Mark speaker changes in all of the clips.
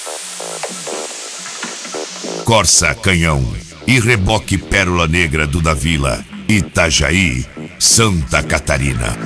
Speaker 1: Corsa Canhão e reboque Pérola Negra do da Vila, Itajaí, Santa Catarina.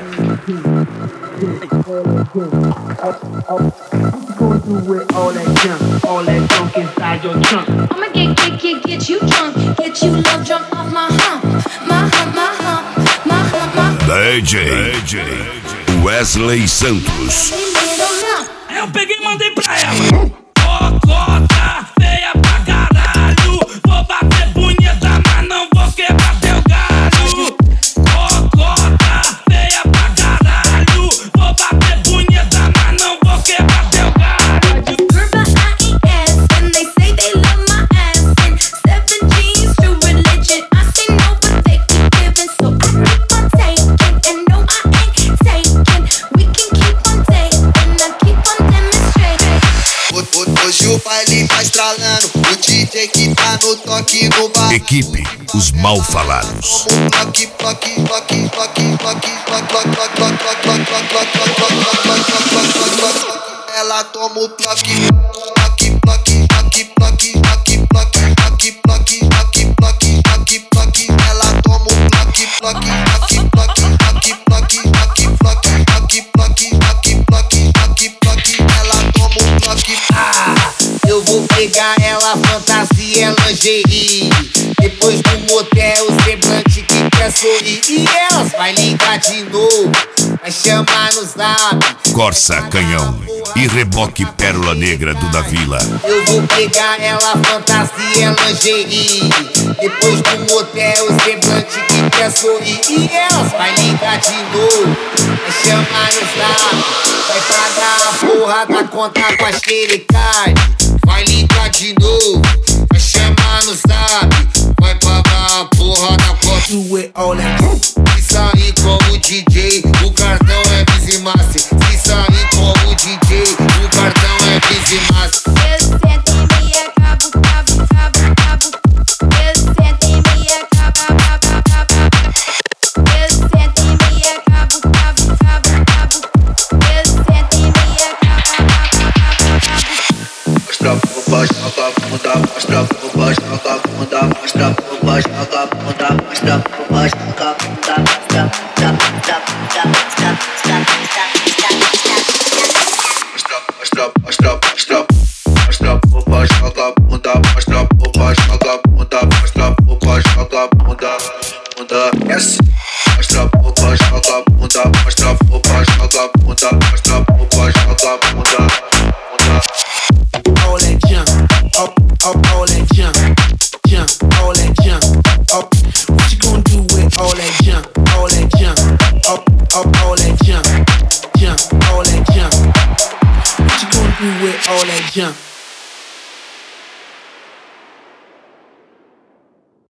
Speaker 1: DJ Wesley Santos.
Speaker 2: Eu peguei e mandei pra ela. Cocota feia pra caralho. Vou bater punheta, mas não vou quebrar teu galho. Cocota feia pra caralho. Vou bater punheta, mas não vou quebrar teu galho.
Speaker 3: Purple IES, and they say they love my ass. And 7 G's, true religion. I say no, but they keep giving, so I keep on taking. And no, I ain't taking. We can keep on taking, and I keep on demonstrating.
Speaker 4: Hoje o baile tá estralando, o DJ que tá no toque no bar.
Speaker 1: Equipe Os Mal Falados.
Speaker 4: Ela toma o toque. Ela toma o
Speaker 5: Eu vou pegar ela, fantasia, lingerie. Depois do motel, o semblante que quer sorrir. E elas vai ligar de novo, vai chamar no zap.
Speaker 1: Corsa Canhão e reboque Pérola Negra do da Vila.
Speaker 5: Eu vou pegar ela, fantasia, lingerie. Depois do motel, o semblante que quer sorrir. E elas vai ligar de novo, vai chamar no zap. Vai pagar a porra da conta com a xerecard. Vai ligar de novo, vai chamar no zap. Vai pagar a porra da conta. Do it all Se sair como DJ, o cartão é Bizimaster. Se sair como DJ, o cartão é Bizimaster.
Speaker 3: Eu sento em mim, acabo. Eu sento em mim, acabo. Eu sento em mim, acabo. Eu sento em mim, acabo.
Speaker 4: Mostra por baixo, joga a bunda. Mostra por baixo, joga a bunda. Mostra por baixo, joga a bunda. Mostra por baixo, joga a bunda. Mostra por baixo, joga a bunda. Mostra por baixo, joga a bunda. Mostra por baixo, joga a bunda. Yes. Mostra por baixo, joga a bunda. Mostra por baixo, joga a bunda. Mostra por baixo, joga a bunda.
Speaker 5: All that jump, up, all that jump, all that jump, up. What you gonna do with all that jump, up, all that jump, all that jump. What you gonna do with all that jump?